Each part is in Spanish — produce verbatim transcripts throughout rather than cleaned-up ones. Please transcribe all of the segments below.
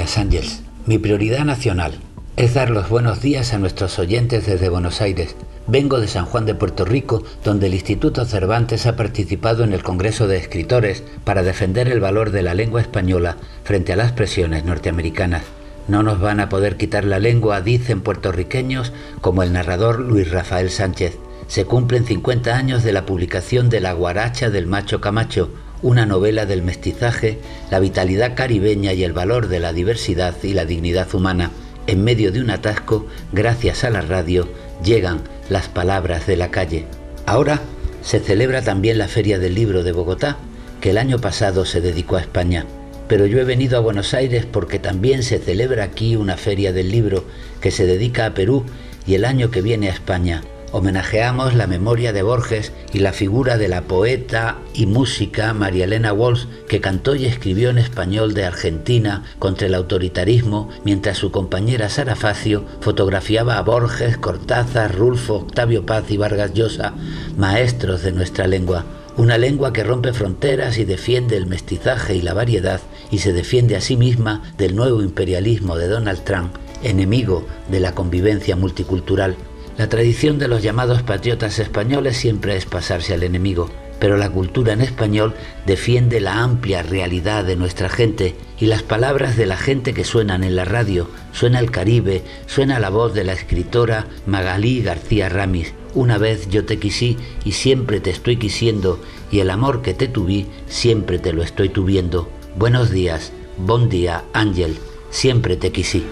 días, Ángels. Mi prioridad nacional es dar los buenos días a nuestros oyentes desde Buenos Aires. Vengo de San Juan de Puerto Rico, donde el Instituto Cervantes ha participado en el Congreso de Escritores para defender el valor de la lengua española frente a las presiones norteamericanas. No nos van a poder quitar la lengua, dicen puertorriqueños como el narrador Luis Rafael Sánchez. Se cumplen cincuenta años de la publicación de La Guaracha del Macho Camacho, una novela del mestizaje, la vitalidad caribeña y el valor de la diversidad y la dignidad humana. En medio de un atasco, gracias a la radio, llegan las palabras de la calle. Ahora se celebra también la Feria del Libro de Bogotá, que el año pasado se dedicó a España. Pero yo he venido a Buenos Aires porque también se celebra aquí una Feria del Libro que se dedica a Perú y el año que viene a España. Homenajeamos la memoria de Borges y la figura de la poeta y música María Elena Walsh, que cantó y escribió en español de Argentina contra el autoritarismo, mientras su compañera Sara Facio fotografiaba a Borges, Cortázar, Rulfo, Octavio Paz y Vargas Llosa, maestros de nuestra lengua. Una lengua que rompe fronteras y defiende el mestizaje y la variedad, y se defiende a sí misma del nuevo imperialismo de Donald Trump, enemigo de la convivencia multicultural. La tradición de los llamados patriotas españoles siempre es pasarse al enemigo, pero la cultura en español defiende la amplia realidad de nuestra gente y las palabras de la gente que suenan en la radio. Suena el Caribe, suena la voz de la escritora Magalí García Ramis. Una vez yo te quisí y siempre te estoy quisiendo, y el amor que te tuví siempre te lo estoy tuviendo. Buenos días, bon día, Ángel, siempre te quisí.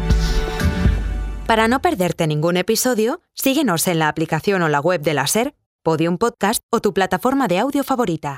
Para no perderte ningún episodio, síguenos en la aplicación o la web de la SER, Podium Podcast o tu plataforma de audio favorita.